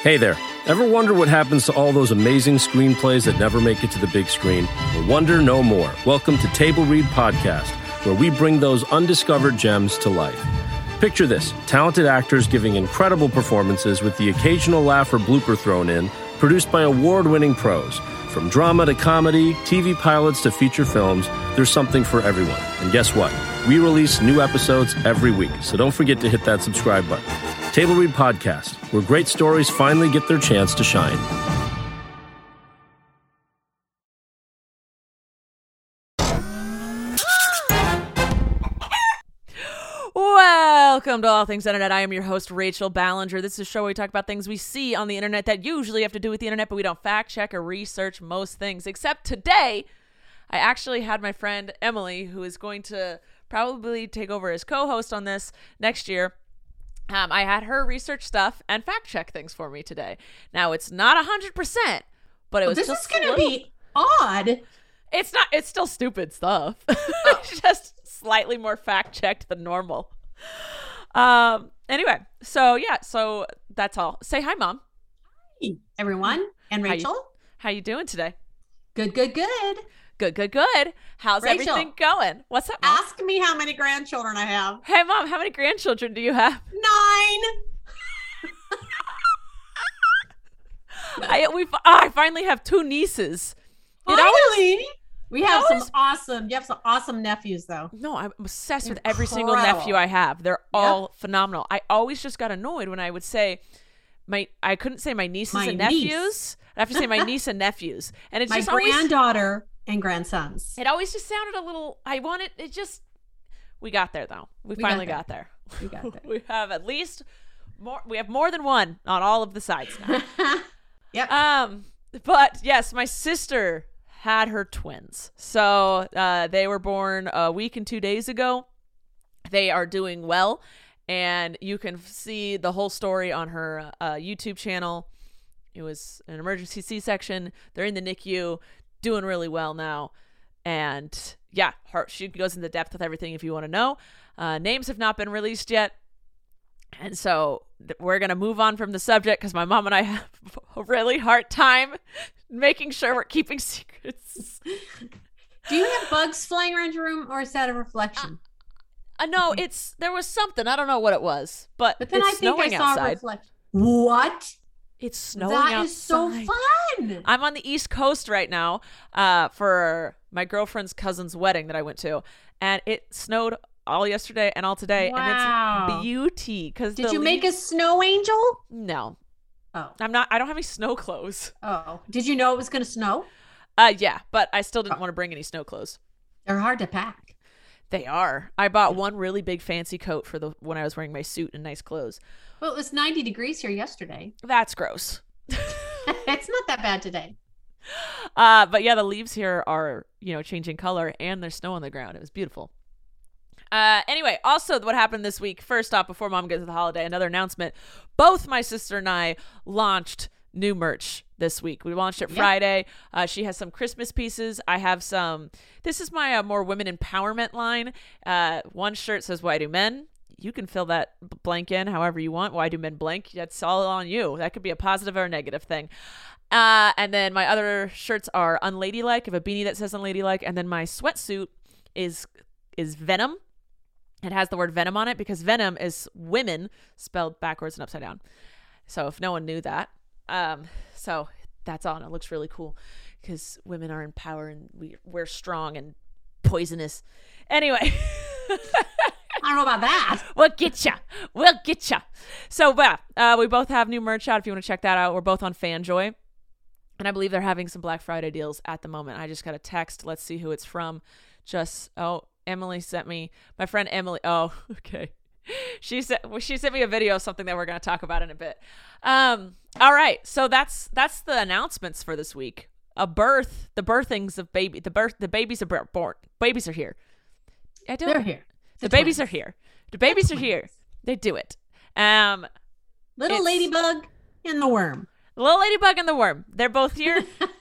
Hey there. Ever wonder what happens to all those amazing screenplays that never make it to the big screen? Well, wonder no more. Welcome to Table Read Podcast, where we bring those undiscovered gems to life. Picture this, talented actors giving incredible performances with the occasional laugh or blooper thrown in, produced by award-winning pros. From drama to comedy, TV pilots to feature films, there's something for everyone. And guess what? We release new episodes every week, so don't forget to hit that subscribe button. Table Read Podcast, where great stories finally get their chance to shine. Welcome to All Things Internet. I am your host, Rachel Ballinger. This is a show where we talk about things we see on the internet that usually have to do with the internet, but we don't fact check or research most things. Except today, I actually had my friend Emily, who is going to probably take over as co-host on this next year. I had her research stuff and fact check things for me today. Now, it's not 100%, but it was this just is going to be odd. It's not. It's still stupid stuff. It's just slightly more fact checked than normal. Anyway, so that's all. Say hi, Mom. Hi, everyone. And Rachel. How you doing today? Good. Good. How's Rachel, everything going? What's up, Mom? Ask me how many grandchildren I have. Hey, Mom, how many grandchildren do you have? 9. I finally have 2 nieces. Finally. You have some awesome nephews, though. No, I'm obsessed with every single nephew I have. They're all phenomenal. I always just got annoyed when I would say I couldn't say my nieces and nephews. I have to say my niece and nephews. And it's just granddaughter and grandsons. It always just sounded a little, we got there though. We finally got there. We got there. We have at least more, we have more than one on all of the sides now. Yep. But yes, my sister had her twins. So they were born a week and 2 days ago. They are doing well. And you can see the whole story on her YouTube channel. It was an emergency C-section. They're in the NICU, doing really well now. And yeah, she goes into depth with everything if you want to know. Names have not been released yet. And so we're going to move on from the subject because my mom and I have a really hard time making sure we're keeping secrets. Do you have bugs flying around your room, or is that a reflection? No, there was something. I don't know what it was, but then it's I think snowing I saw outside. a reflection. What? It's snowing outside. That is so fun. I'm on the East Coast right now for my girlfriend's cousin's wedding that I went to, and it snowed all yesterday and all today. Wow. And it's beauty. Did you make a snow angel? No. Oh. I don't have any snow clothes. Oh. Did you know it was going to snow? Yeah, but I still didn't want to bring any snow clothes. They're hard to pack. They are. I bought one really big fancy coat for when I was wearing my suit and nice clothes. Well, it was 90 degrees here yesterday. That's gross. It's not that bad today. But yeah, the leaves here are, changing color, and there's snow on the ground. It was beautiful. Anyway, also what happened this week, first off, before Mom gets to the holiday, another announcement. Both my sister and I launched new merch this week. We launched it Friday. She has some Christmas pieces. I have some. This is my more women empowerment line. One shirt says, "Why do men?" You can fill that blank in however you want. Why do men blank? That's all on you. That could be a positive or a negative thing. And then my other shirts are unladylike. I have a beanie that says unladylike. And then my sweatsuit is Venom. It has the word venom on it because venom is women spelled backwards and upside down. So if no one knew that. So that's all. And it looks really cool because women are in power and we're strong and poisonous. Anyway. I don't know about that. We'll get ya. So, we both have new merch out if you want to check that out. We're both on FanJoy. And I believe they're having some Black Friday deals at the moment. I just got a text. Let's see who it's from. Emily sent me, my friend Emily. Oh, okay. She sent me a video of something that we're going to talk about in a bit. All right. So that's the announcements for this week. The birthings of the babies are born. Babies are here. They're here. The babies are here. The babies are here. They do it. Little ladybug and the worm. Little ladybug and the worm. They're both here.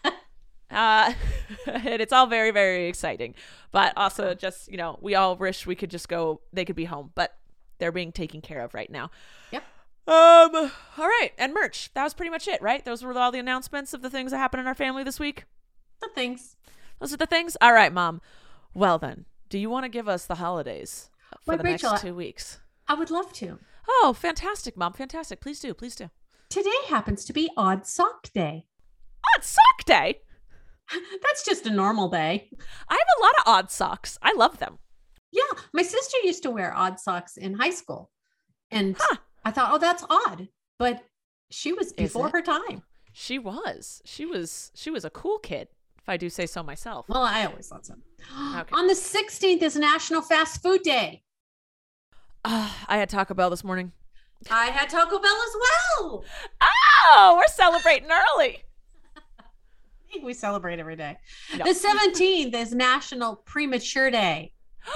And it's all very, very exciting. But also just, we all wish we could just go, they could be home. But they're being taken care of right now. Yep. All right, and merch. That was pretty much it, right? Those were all the announcements of the things that happened in our family this week. The things. Those are the things. All right, Mom. Well then, do you want to give us the holidays for the Rachel, next 2 weeks? I would love to. Oh, fantastic, Mom. Fantastic. Please do. Please do. Today happens to be Odd Sock Day. Odd Sock Day. That's just a normal day. I have a lot of odd socks. I love them. Yeah, my sister used to wear odd socks in high school. And I thought, oh, that's odd. But she was before her time. She was a cool kid, if I do say so myself. Well, I always thought so. Okay. On the 16th is National Fast Food Day. I had Taco Bell this morning. I had Taco Bell as well. Oh, we're celebrating early. We celebrate every day. No. The 17th is National Premature Day.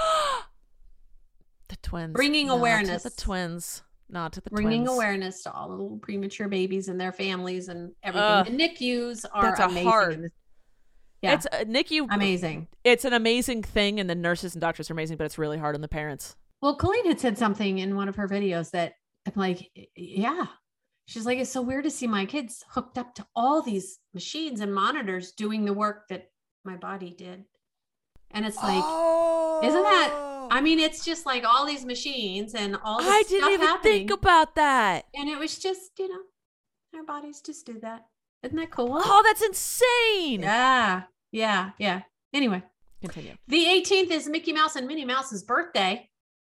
The twins. Bringing awareness. To the twins. Not to the Bringing twins. awareness to all the little premature babies and their families and everything. The NICUs are that's amazing. Yeah. It's NICU. Amazing. It's an amazing thing, and the nurses and doctors are amazing, but it's really hard on the parents. Well, Colleen had said something in one of her videos that I'm like, yeah. She's like, it's so weird to see my kids hooked up to all these machines and monitors doing the work that my body did. And it's like, isn't that, I mean, it's just like all these machines and all this stuff happening. I didn't even think about that. And it was just, our bodies just do that. Isn't that cool? Oh, that's insane. Yeah. Anyway. Continue. The 18th is Mickey Mouse and Minnie Mouse's birthday.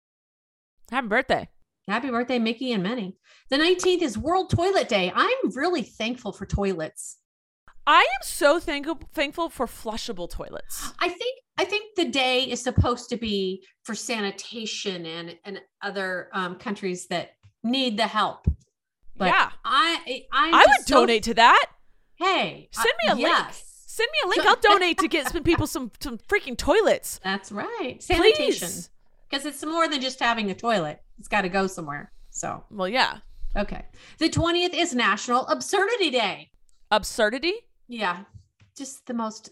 Happy birthday. Happy birthday, Mickey and Minnie. The 19th is World Toilet Day. I'm really thankful for toilets. I am so thankful for flushable toilets. I think the day is supposed to be for sanitation and other countries that need the help. But yeah. I would donate to that. Hey, send me a link. Send me a link. I'll donate to get some people some freaking toilets. That's right. Sanitation. Please. Because it's more than just having a toilet. It's got to go somewhere. So. Well, yeah. Okay. The 20th is National Absurdity Day. Absurdity? Yeah. Just the most.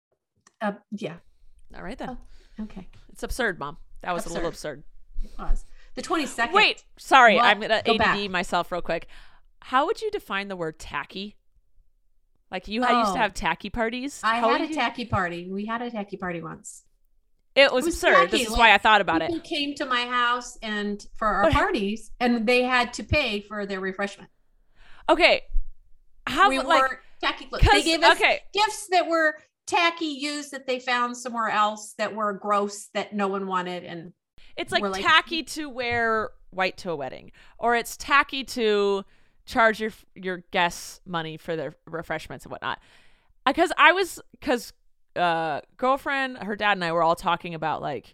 Yeah. All right then. Oh, okay. It's absurd, Mom. That was a little absurd. It was. The 22nd. Wait. Sorry. What? I'm going to ADD back. myself real quick. How would you define the word tacky? Like I used to have tacky parties. I had a tacky party. We had a tacky party once. It was absurd. Tacky. This is why I thought about it. People came to my house and for our parties, and they had to pay for their refreshment. Okay. How we like were tacky clothes. They gave us gifts that were tacky used that they found somewhere else that were gross that no one wanted, and it's like tacky to wear white to a wedding, or it's tacky to charge your guests money for their refreshments and whatnot. Because girlfriend, her dad and I were all talking about like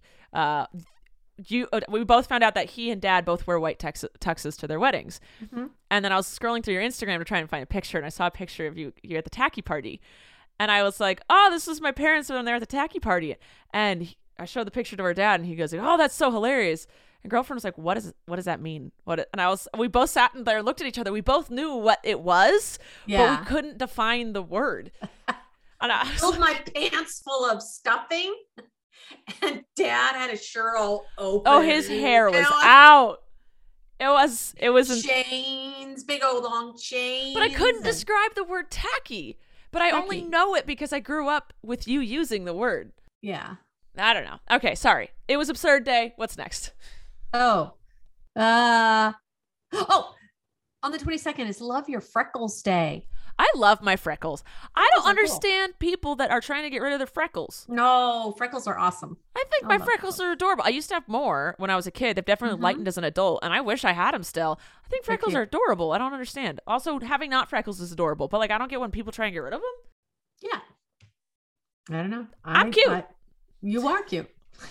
we both found out that he and dad both wear white tuxes to their weddings. Mm-hmm. And then I was scrolling through your Instagram to try and find a picture, and I saw a picture of you at the tacky party, and I was like, oh, this is my parents when they're at the tacky party. And I showed the picture to our dad, and he goes, oh, that's so hilarious. And girlfriend was like, what does that mean? And we both sat in there, looked at each other. We both knew what it was, but we couldn't define the word. And I filled my pants full of stuffing, and dad had his shirt all open. Oh, his hair was out. It was chains, big old long chains. But I couldn't describe the word tacky. But I only know it because I grew up with you using the word. Yeah. I don't know. Okay, sorry. It was absurd day. What's next? On the 22nd is Love Your Freckles Day. I love my freckles. I don't understand people that are trying to get rid of their freckles. No, freckles are awesome. I think my freckles are adorable. I used to have more when I was a kid. They've definitely lightened as an adult, and I wish I had them still. I think freckles are adorable. I don't understand. Also, having not freckles is adorable, but like I don't get when people try and get rid of them. Yeah. I don't know. I'm cute. You are cute.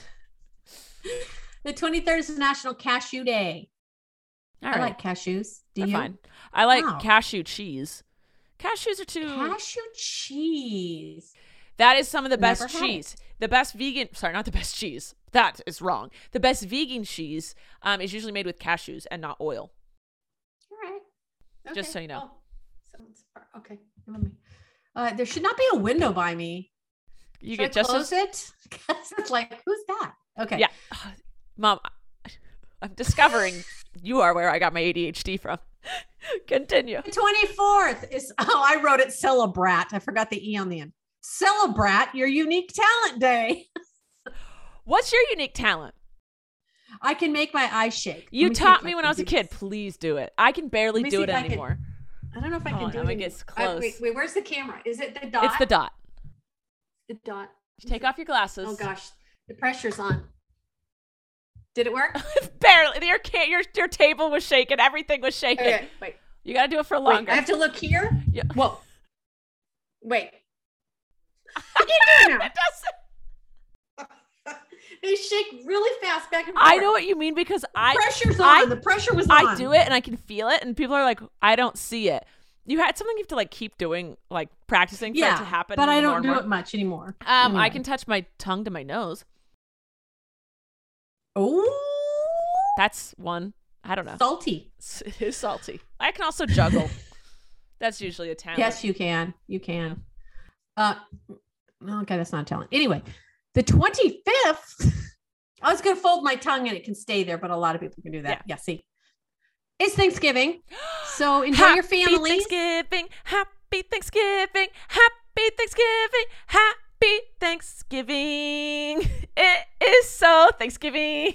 The 23rd is National Cashew Day. All right. I like cashews. They're fine. I like cashew cheese. Cashews are too. Cashew cheese. That is some of the best cheese. The best vegan. Sorry, not the best cheese. That is wrong. The best vegan cheese is usually made with cashews and not oil. All right. Okay. Just so you know. Okay. There should not be a window by me. You get just close it because it's like, who's that? Okay. Yeah, Mom. I'm discovering you are where I got my ADHD from. Continue. The 24th is, I wrote it Celebrat. I forgot the E on the end. Celebrat your unique talent day. What's your unique talent? I can make my eyes shake. You taught me when I was a kid. Please do it. I can barely do it anymore. I don't know if I can do it. It gets close. Wait, where's the camera? Is it the dot? It's the dot. The dot. Take off your glasses. Oh gosh, the pressure's on. Did it work? Barely. Your table was shaking. Everything was shaking. Okay, wait. You got to do it for longer. Wait, I have to look here? Yeah. Whoa. Wait. I can't do it now. It doesn't. They shake really fast back and forth. I know what you mean because the pressure's on. The pressure was on. I do it and I can feel it, and people are like, I don't see it. You had something you have to like keep doing, like practicing for it to happen. But I don't do it much anymore. Anyway. I can touch my tongue to my nose. Oh, that's one. I don't know. Salty. It is salty. I can also juggle. That's usually a talent. Yes, you can. You can. Okay, that's not a talent. Anyway, the 25th. I was going to fold my tongue and it can stay there, but a lot of people can do that. Yeah, see. It's Thanksgiving. So enjoy your family. Thanksgiving. Happy Thanksgiving. Happy Thanksgiving. Happy Thanksgiving. It is so Thanksgiving.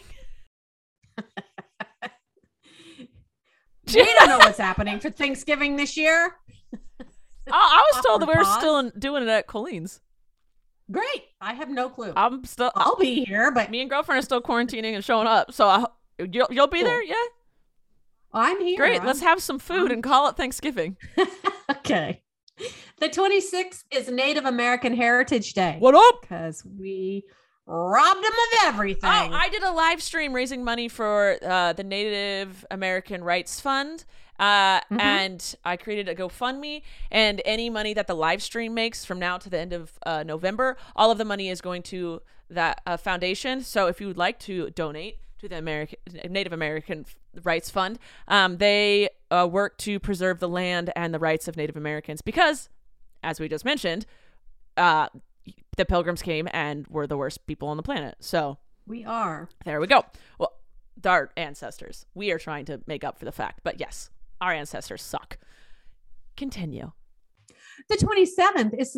We don't know what's happening for Thanksgiving this year. I was told that we were still doing it at Colleen's. Great. I have no clue. I'll be here, but me and girlfriend are still quarantining and showing up. So you'll be there, yeah? I'm here. Great. Let's have some food and call it Thanksgiving. Okay. The 26th is Native American Heritage Day. What up? Because we robbed them of everything. Oh, I did a live stream raising money for the Native American Rights Fund. And I created a GoFundMe, and any money that the live stream makes from now to the end of November, all of the money is going to that foundation. So if you would like to donate to the Native American Rights Fund, they work to preserve the land and the rights of Native Americans because, as we just mentioned, the Pilgrims came and were the worst people on the planet. So we are. There we go. Well, our ancestors. We are trying to make up for the fact, but yes. Our ancestors suck. Continue. The 27th is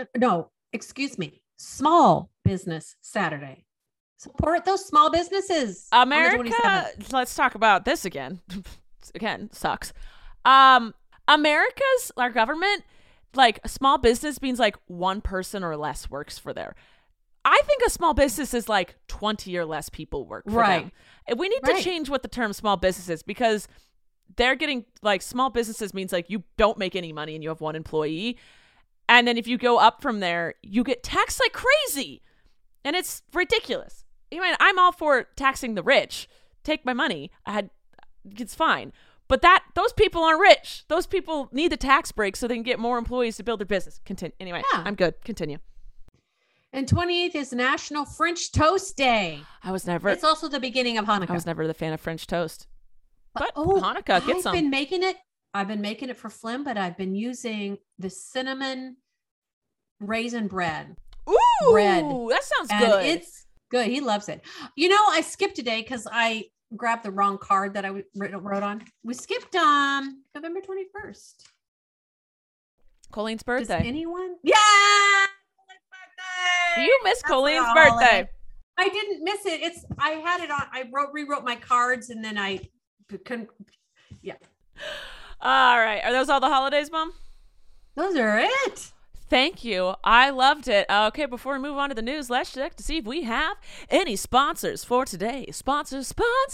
Small Business Saturday. Support those small businesses. America, let's talk about this again. Again, sucks. Our government, like a small business means like one person or less works for there. I think a small business is like 20 or less people work for them. And we need to change what the term small business is because they're getting like small businesses means like you don't make any money and you have one employee. And then if you go up from there, you get taxed like crazy. And it's ridiculous. I'm all for taxing the rich. Take my money. It's fine. But those people aren't rich. Those people need the tax break so they can get more employees to build their business. Continue. Anyway, yeah. I'm good. Continue. And 28th is National French Toast Day. It's also the beginning of Hanukkah. I was never the fan of French toast. But Hanukkah, get some. I've been making it for Flim, but I've been using the cinnamon raisin bread. Ooh, that sounds good. It's good. He loves it. I skipped a day because I grabbed the wrong card that I wrote on. We skipped November 21st. Colleen's birthday. Does anyone? Yeah! Birthday! You missed Colleen's birthday. I didn't miss it. I had it on. I rewrote my cards and then I couldn't. Yeah. All right. Are those all the holidays, Mom? Those are it. Thank you. I loved it. Okay, before we move on to the news, let's check to see if we have any sponsors for today. Sponsor.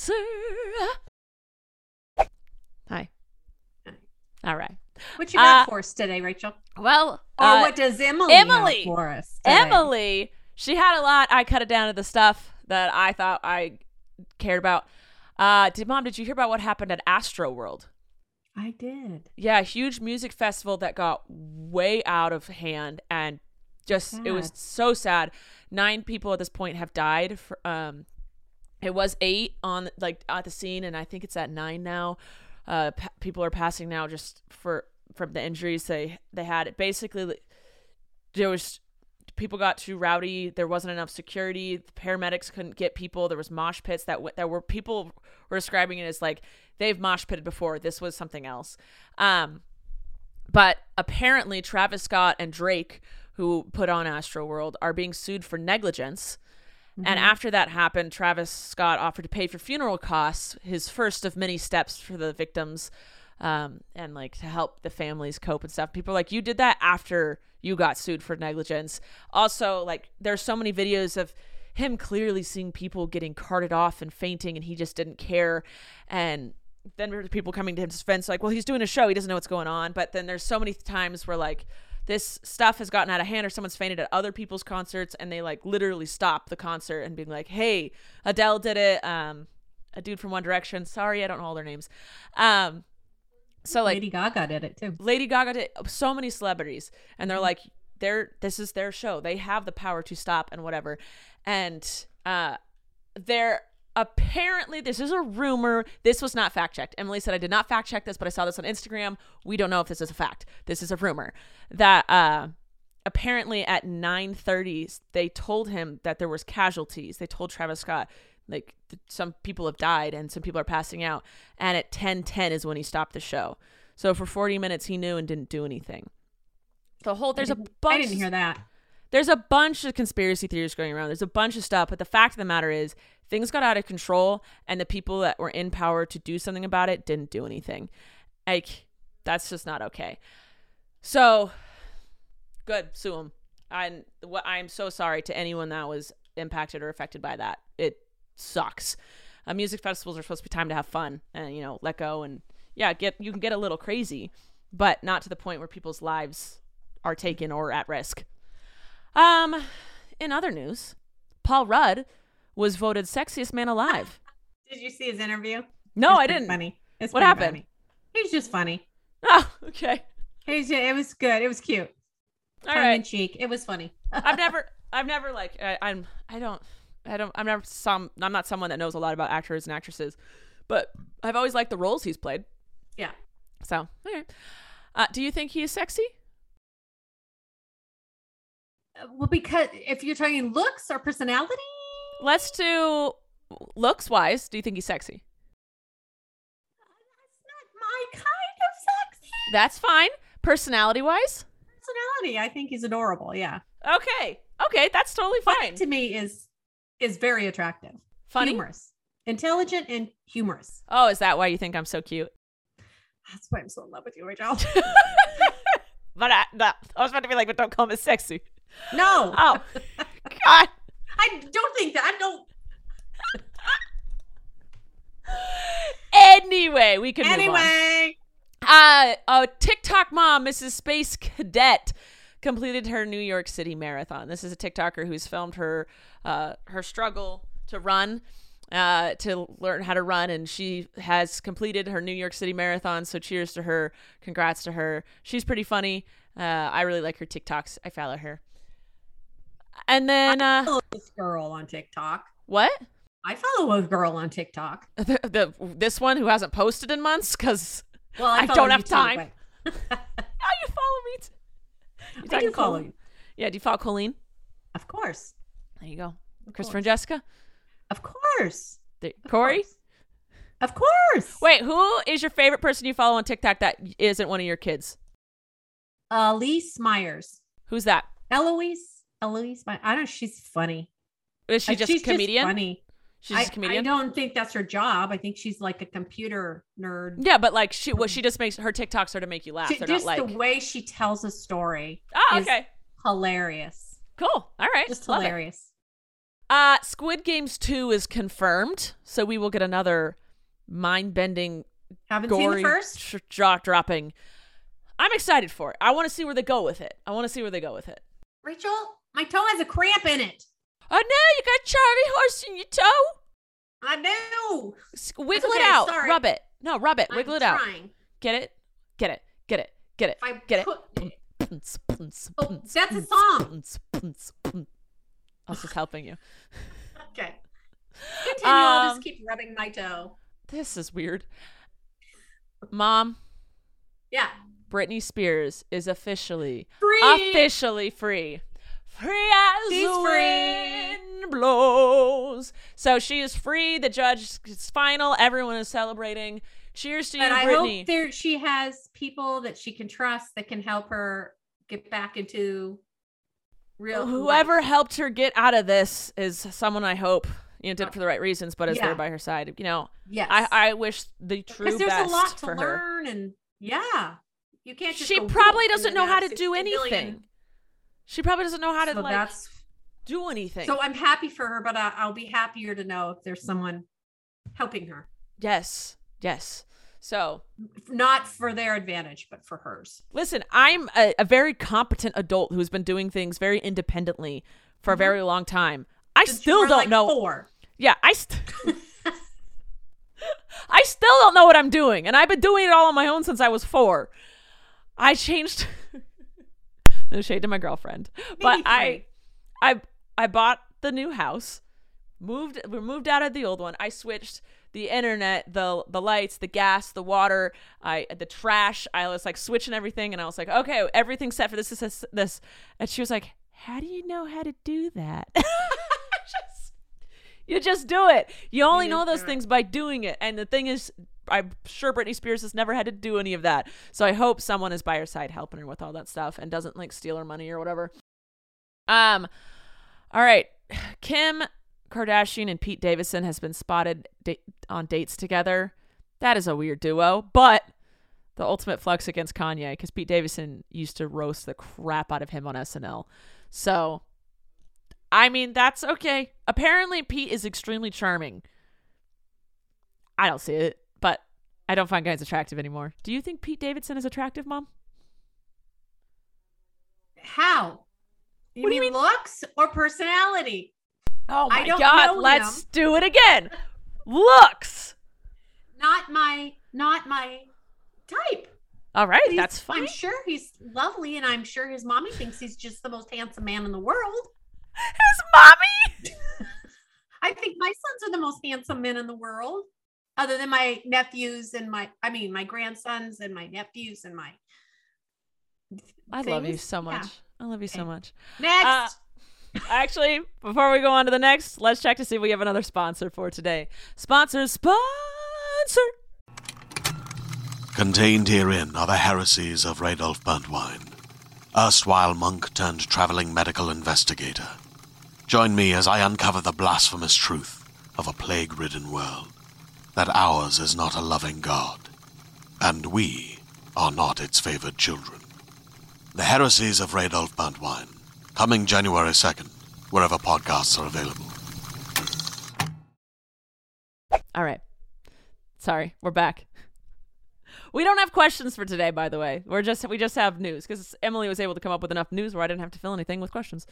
Hi. All right. What you got for us today, Rachel? Well, what does Emily have for us today? Emily, she had a lot. I cut it down to the stuff that I thought I cared about. Did you hear about what happened at Astroworld? I did. Yeah, a huge music festival that got way out of hand and it was so sad. 9 people at this point have died. It was 8 on at the scene, and I think it's at 9 now. People are passing now just from the injuries they had. Basically, there was people got too rowdy. There wasn't enough security. The paramedics couldn't get people. There was mosh pits that were people were describing it as like they've mosh pitted before. This was something else. But apparently Travis Scott and Drake, who put on Astroworld, are being sued for negligence. And after that happened, Travis Scott offered to pay for funeral costs, his first of many steps for the victims, and like to help the families cope and stuff. People are like, you did that after you got sued for negligence. Also, like, there's so many videos of him clearly seeing people getting carted off and fainting, and he just didn't care. And then there's people coming to his defense like, well, he's doing a show, he doesn't know what's going on. But then there's so many times where like this stuff has gotten out of hand, or someone's fainted at other people's concerts, and they like literally stop the concert and being like, hey, Adele did it, a dude from One Direction, sorry, I don't know all their names, so like Lady Gaga did it too. Lady Gaga did, so many celebrities, and they're like, this is their show, they have the power to stop and whatever. And they're apparently, this is a rumor. This was not fact checked. Emily said, I did not fact check this, but I saw this on Instagram. We don't know if this is a fact. This is a rumor that apparently at 9:30 they told him that there was casualties. They told Travis Scott like some people have died and some people are passing out. And at 10:10 is when he stopped the show. So for 40 minutes he knew and didn't do anything. There's a bunch. I didn't hear that. There's a bunch of conspiracy theories going around. There's a bunch of stuff, but the fact of the matter is things got out of control, and the people that were in power to do something about it didn't do anything. Like, that's just not okay. So, good, sue them. I'm so sorry to anyone that was impacted or affected by that. It sucks. Music festivals are supposed to be time to have fun and, you know, let go, and yeah, you can get a little crazy, but not to the point where people's lives are taken or at risk. In other news, Paul Rudd was voted sexiest man alive. Did you see his interview? No, I didn't. Funny. What happened? Funny. He was just funny. Oh, okay. It was good. It was cute. All Tongue right. in cheek. It was funny. I'm not someone that knows a lot about actors and actresses, but I've always liked the roles he's played. Yeah. So, okay. Do you think he is sexy? Well, because if you're talking looks or personality, let's do looks wise. Do you think he's sexy? that's not my kind of sexy. That's fine. Personality wise? Personality, I think he's adorable. Yeah. Okay, that's totally Funny fine. to me is very attractive. Funny? Humorous. Intelligent and humorous. Oh, is that why you think I'm so cute? That's why I'm so in love with you, Rachel. But I was about to be like, but don't call me sexy. No. Oh, God. I don't think that. No. Anyway, we can move on. Anyway. A TikTok mom, Mrs. Space Cadet, completed her New York City marathon. This is a TikToker who's filmed her struggle to run, to learn how to run, and she has completed her New York City marathon. So cheers to her, congrats to her. She's pretty funny. I really like her TikToks. I follow her. And then I follow this girl on TikTok. what? I follow a girl on TikTok. This one who hasn't posted in months because Well, I follow don't you have too, time. but- Oh, you follow me too. I do follow you. Yeah, do you follow Colleen? Of course. There you go. Of Christopher and course. Jessica? Of course. Corey? Of course. Wait, who is your favorite person you follow on TikTok that isn't one of your kids? Elise Myers. Who's that? Eloise Myers. I don't know. She's funny. Is she just a she's comedian? Just funny. She's just a comedian? I don't think that's her job. I think she's like a computer nerd. Yeah, but like she just makes her TikToks are to make you laugh. They're Just not like the way she tells a story. Oh, is okay. Cool. Hilarious. All right. Just Love it. hilarious. Squid Games 2 is confirmed, so we will get another mind-bending, Haven't seen gory the first? dropping. I'm excited for it. I want to see where they go with it. Rachel, my toe has a cramp in it. Oh no, you got Charlie horse in your toe. I know. Wiggle okay, it out. sorry. Rub it. No, rub it. Wiggle it out. Trying. Get it. If I Get put- it. Oh, that's a song. I was just helping you. Okay. Continue. I'll just keep rubbing my toe. This is weird. Mom, Yeah. Britney Spears is officially Free. free free as She's the free. wind blows. So she is free. The judge is final. Everyone is celebrating. Cheers to you, But I Brittany. hope she has people that she can trust that can help her get back into real Whoever life. helped her get out of this is someone I hope did it for the right reasons, but is there by her side. Yes. I wish the true best because there's a lot to for her. learn, and you can't just She go probably whoop, doesn't and know then how to have do 60 anything. million. She probably doesn't know how to So that's do anything. so I'm happy for her, but I'll be happier to know if there's someone helping her. Yes. So Not for their advantage, but for hers. listen, I'm a very competent adult who's been doing things very independently for a very long time. I Since you still were, don't like, know. 4. Yeah, I still don't know what I'm doing, and I've been doing it all on my own since I was 4. I changed. No shade to my girlfriend, but Maybe 3. I bought the new house. We moved out of the old one. I switched the internet, the lights, the gas, the water, the trash. I was like switching everything, and I was like, okay, everything's set for this. And she was like, how do you know how to do that? You just do it. You only know those things by doing it. And the thing is, I'm sure Britney Spears has never had to do any of that. So I hope someone is by her side helping her with all that stuff and doesn't like steal her money or whatever. All right. Kim Kardashian and Pete Davidson has been spotted on dates together. That is a weird duo, but the ultimate flex against Kanye, because Pete Davidson used to roast the crap out of him on SNL. So, I mean, that's okay. Apparently, Pete is extremely charming. I don't see it, but I don't find guys attractive anymore. Do you think Pete Davidson is attractive, Mom? How? What do you mean? Looks or personality? Oh I my don't God, know let's him. do it again. Looks. Not my type. All right, He's- that's fine. I'm sure he's lovely, and I'm sure his mommy thinks he's just the most handsome man in the world. His mommy. I think my sons are the most handsome men in the world, other than my nephews and my grandsons and my nephews and my. I love you things. so much. Yeah. I love you so Okay. much. Next. Actually, before we go on to the next, let's check to see if we have another sponsor for today. Sponsor. Contained herein are the heresies of Radolf Burntwine, erstwhile monk turned traveling medical investigator. Join me as I uncover the blasphemous truth of a plague-ridden world, that ours is not a loving God, and we are not its favored children. The heresies of Radolf Burntwine, coming January 2nd, wherever podcasts are available. All right. Sorry, we're back. We don't have questions for today, by the way. We just have news because Emily was able to come up with enough news where I didn't have to fill anything with questions.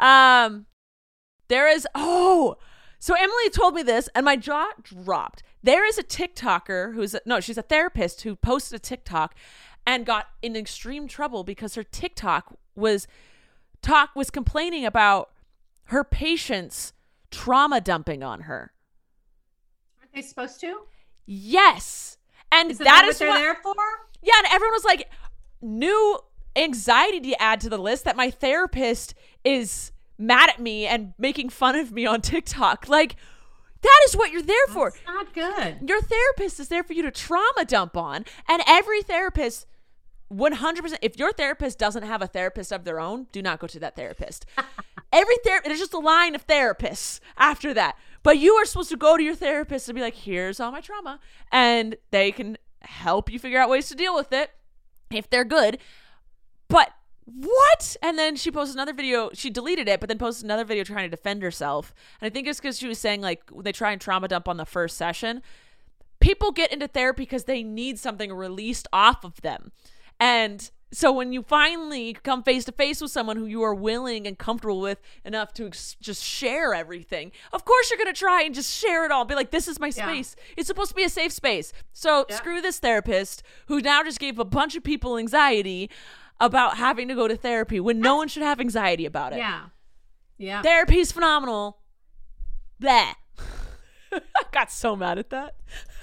So Emily told me this and my jaw dropped. There is a TikToker she's a therapist who posted a TikTok and got in extreme trouble because her TikTok was complaining about her patients trauma dumping on her. Aren't they supposed to? Yes. And Isn't that what is they're what, there for? yeah, and everyone was like, new anxiety to add to the list that my therapist is mad at me and making fun of me on TikTok. Like, that is what you're there for. It's not good. Your therapist is there for you to trauma dump on. And every therapist, 100%, if your therapist doesn't have a therapist of their own, do not go to that therapist. There's just a line of therapists after that. But you are supposed to go to your therapist and be like, here's all my trauma. And they can help you figure out ways to deal with it if they're good. But what? And then she posted another video. She deleted it, but then posted another video trying to defend herself. And I think it's because she was saying, like, they try and trauma dump on the first session. People get into therapy because they need something released off of them. And so when you finally come face to face with someone who you are willing and comfortable with enough to just share everything, of course you're going to try and just share it all. Be like, this is my space. It's supposed to be a safe space. So screw this therapist who now just gave a bunch of people anxiety about having to go to therapy when no one should have anxiety about it. Yeah. Yeah. Therapy's phenomenal. Bleh. I got so mad at that.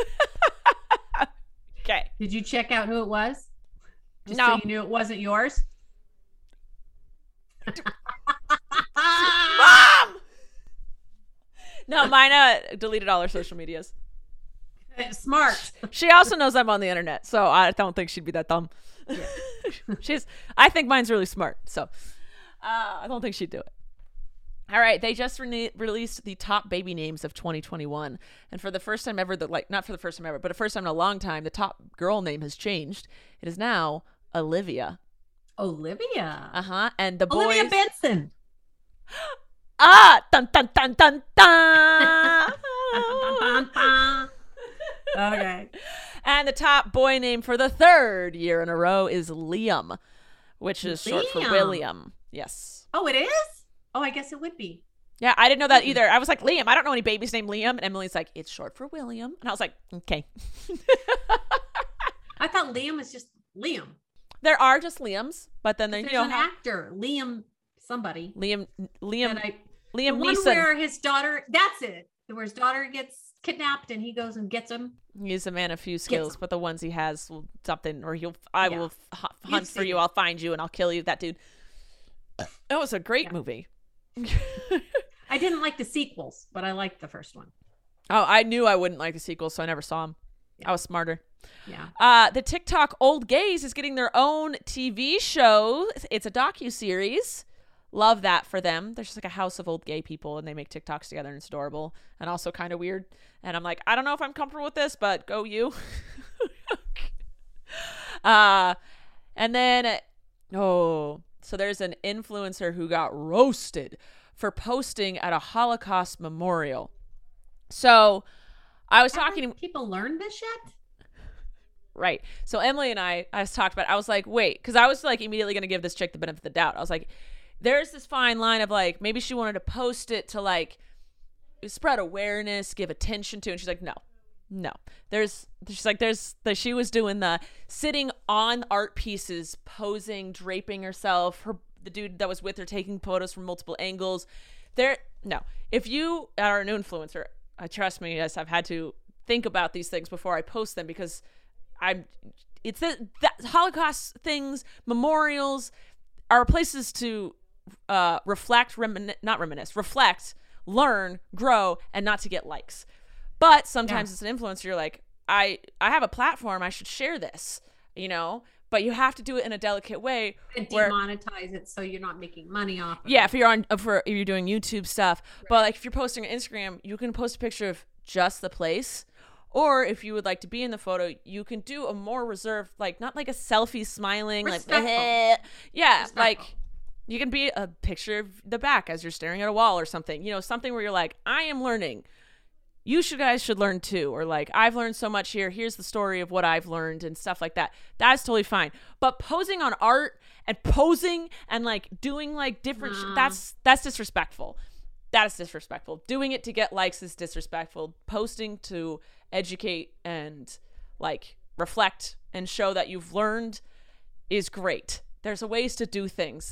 Okay. Did you check out who it was? Just No. so you knew it wasn't yours? No, mine deleted all her social medias. Smart. She also knows I'm on the internet, so I don't think she'd be that dumb. Yeah. I think mine's really smart, so I don't think she'd do it. All right, they just released the top baby names of 2021, and for the first time ever, not for the first time ever, but the first time in a long time, the top girl name has changed. It is now Olivia. Olivia. And the boys. Olivia Benson. Dun dun dun dun dun. Okay. And the top boy name for the third year in a row is Liam, which is short for William. Yes. Oh, it is? Oh, I guess it would be. Yeah, I didn't know that either. I was like, Liam. I don't know any babies named Liam. And Emily's like, it's short for William. And I was like, okay. I thought Liam was just Liam. There are just Liams, but then there's an actor, Liam somebody. Liam the Neeson. One where his daughter, that's it. Where his daughter gets kidnapped and he goes and gets him. He's a man of few skills, but the ones he has will something, or I will hunt for you. I'll find you and I'll kill you. That dude. That was a great movie. I didn't like the sequels, but I liked the first one. Oh, I knew I wouldn't like the sequels, so I never saw them. Yeah. I was smarter. Yeah. The TikTok Old Gays is getting their own TV show. It's a docuseries. Love that for them. There's just like a house of old gay people and they make TikToks together and it's adorable and also kind of weird. And I'm like, I don't know if I'm comfortable with this, but go you. And then, so there's an influencer who got roasted for posting at a Holocaust memorial. So I was talking to people learn this yet? Right. So Emily and I talked about it. I was like, wait, because I was like immediately going to give this chick the benefit of the doubt. I was like, there's this fine line of like, maybe she wanted to post it to like spread awareness, give attention to. And she's like, no. She was doing the sitting on art pieces, posing, draping herself. The dude that was with her taking photos from multiple angles. No. If you are an influencer, trust me, yes, I've had to think about these things before I post them because that Holocaust things, memorials are places to reflect, learn, grow, and not to get likes. But sometimes as an influencer, you're like, I have a platform, I should share this, but you have to do it in a delicate way. And demonetize it so you're not making money off of it. If you're doing YouTube stuff. Right. But like if you're posting on Instagram, you can post a picture of just the place. Or if you would like to be in the photo, you can do a more reserved, like not like a selfie smiling, respectful. Like, respectful. Like you can be a picture of the back as you're staring at a wall or something, something where you're like, I am learning. You guys should learn too. Or like, I've learned so much here. Here's the story of what I've learned and stuff like that. That's totally fine. But posing on art and posing and like doing like different, that's disrespectful. That is disrespectful. Doing it to get likes is disrespectful. Posting to educate and like reflect and show that you've learned is great. There's ways to do things.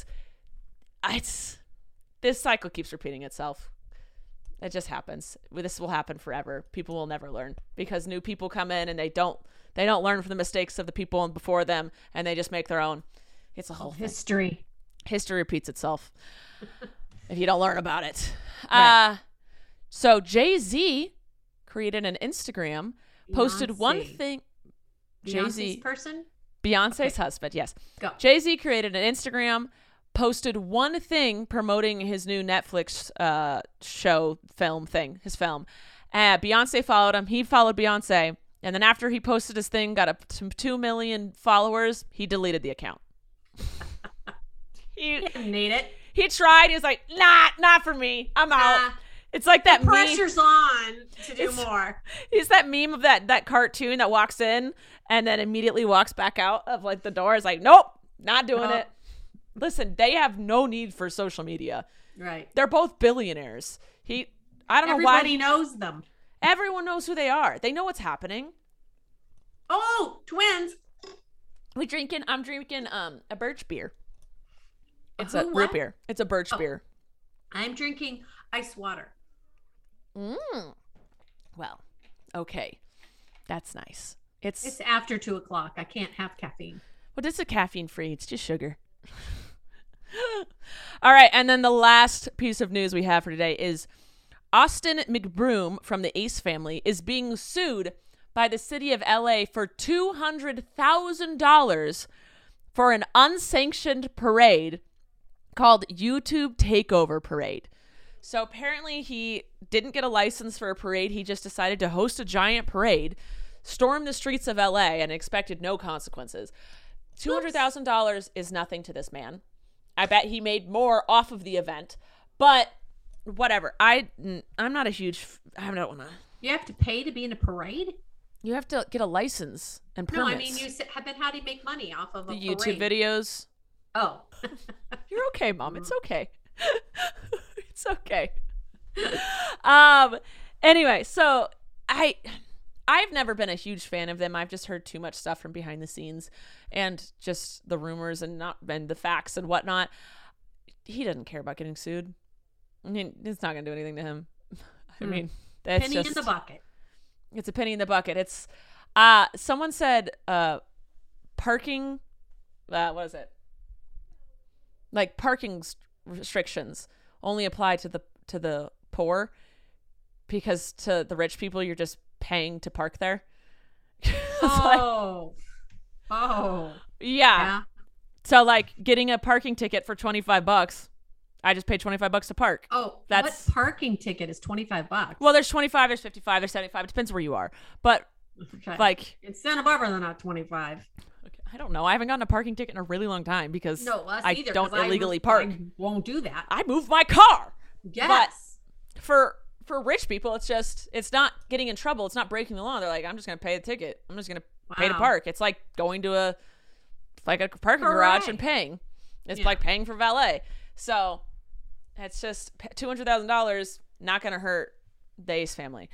This cycle keeps repeating itself. It just happens. This will happen forever. People will never learn because new people come in and they don't learn from the mistakes of the people before them and they just make their own. It's a whole history. History repeats itself if you don't learn about it. Right. So Jay-Z created an Instagram, posted one thing. Beyonce's person? Beyonce's husband, yes. Go. Jay-Z created an Instagram, posted one thing promoting his new Netflix his film. Beyonce followed him. He followed Beyonce. And then after he posted his thing, got up to 2 million followers, he deleted the account. He didn't need it. He tried. He was like, not for me. I'm out. It's like that pressure's on to do more. It's that meme of that cartoon that walks in and then immediately walks back out of like the door. It's like, nope, not doing it. Listen, they have no need for social media. Right. They're both billionaires. I don't know why. Everybody knows them. Everyone knows who they are. They know what's happening. Oh, twins. I'm drinking a birch beer. It's a root beer. It's a birch beer. I'm drinking ice water. Well, okay. That's nice. It's after 2:00. I can't have caffeine. Well, this is caffeine free. It's just sugar. All right. And then the last piece of news we have for today is Austin McBroom from the Ace family is being sued by the city of LA for $200,000 for an unsanctioned parade called YouTube Takeover Parade. So apparently he didn't get a license for a parade. He just decided to host a giant parade, storm the streets of LA, and expected no consequences. $200,000 is nothing to this man. I bet he made more off of the event, but whatever. I'm not a huge, I don't want to. You have to pay to be in a parade? You have to get a license and permits. No, I mean, then how do you make money off of a the parade? YouTube videos. Oh. You're okay, Mom. It's okay. It's okay. Anyway, so I've never been a huge fan of them. I've just heard too much stuff from behind the scenes and just the rumors and the facts and whatnot. He doesn't care about getting sued. I mean, it's not going to do anything to him. I mean, that's penny just in the bucket. It's a penny in the bucket. It's someone said parking. What is it? Like parking restrictions only apply to the poor, because to the rich people you're just paying to park there. Oh. Yeah. So like getting a parking ticket for $25, I just paid $25 to park. Oh, what parking ticket is $25? Well, there's 25, there's 55, there's 75. It depends where you are. But like in Santa Barbara, they're not 25. Okay, I don't know. I haven't gotten a parking ticket in a really long time because I either, don't illegally park. I won't do that. I moved my car. Yes. But for rich people, it's not getting in trouble. It's not breaking the law. They're like, I'm just going to pay the ticket. I'm just going to pay to park. It's like going to a parking garage and paying. It's like paying for valet. So it's just $200,000, not going to hurt the Ace family.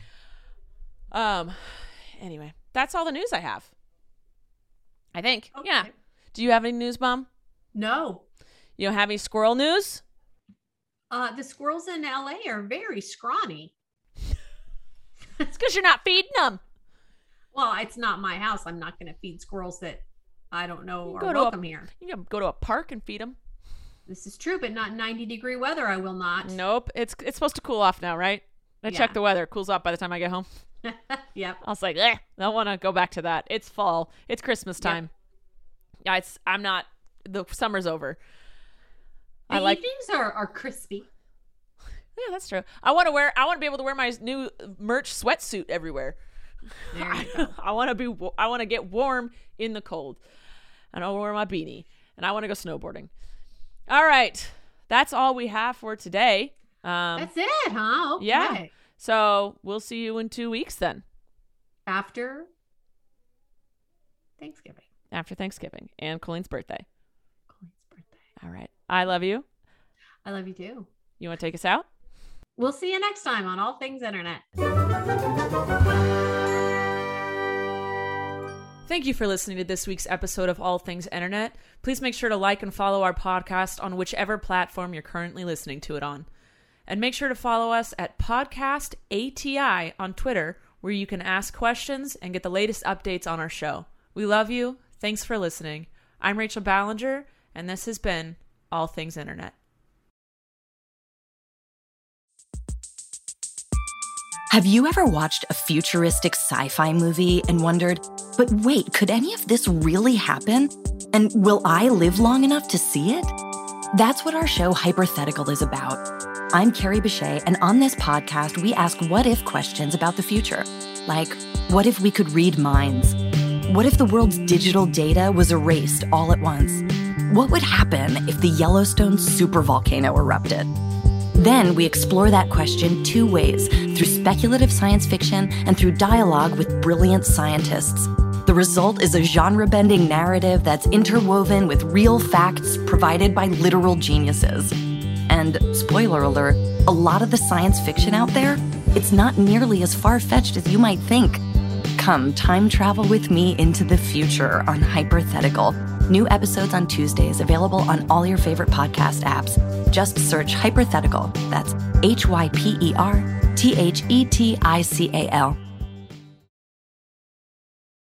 Anyway, that's all the news I have. I think. Okay. Yeah. Do you have any news, Mom? No. You don't have any squirrel news? The squirrels in LA are very scrawny. It's because you're not feeding them. Well, it's not my house. I'm not going to feed squirrels that I don't know are welcome here. You can go to a park and feed them. This is true, but not 90-degree weather. I will not. Nope. It's supposed to cool off now, right? I checked the weather. It cools off by the time I get home. Yep. I was like, I don't want to go back to that. It's fall. It's Christmas time. Yep. Yeah, the summer's over. The evenings are crispy. Yeah, that's true. I want to be able to wear my new merch sweatsuit everywhere. There you go. I want to get warm in the cold. And I want to wear my beanie. And I want to go snowboarding. All right. That's all we have for today. That's it, huh? Okay. Yeah. So we'll see you in 2 weeks then. After Thanksgiving. After Thanksgiving and Colleen's birthday. Colleen's birthday. All right. I love you. I love you too. You want to take us out? We'll see you next time on All Things Internet. Thank you for listening to this week's episode of All Things Internet. Please make sure to like and follow our podcast on whichever platform you're currently listening to it on. And make sure to follow us at Podcast ATI on Twitter, where you can ask questions and get the latest updates on our show. We love you. Thanks for listening. I'm Rachel Ballinger, and this has been All Things Internet. Have you ever watched a futuristic sci-fi movie and wondered, but wait, could any of this really happen? And will I live long enough to see it? That's what our show Hypothetical is about. I'm Carrie Bechet, and on this podcast, we ask what-if questions about the future. Like, what if we could read minds? What if the world's digital data was erased all at once? What would happen if the Yellowstone supervolcano erupted? Then we explore that question two ways, through speculative science fiction and through dialogue with brilliant scientists. The result is a genre-bending narrative that's interwoven with real facts provided by literal geniuses. And, spoiler alert, a lot of the science fiction out there, it's not nearly as far-fetched as you might think. Come time travel with me into the future on Hypothetical. New episodes on Tuesdays, available on all your favorite podcast apps. Just search Hypothetical. That's HYPERTHETICAL.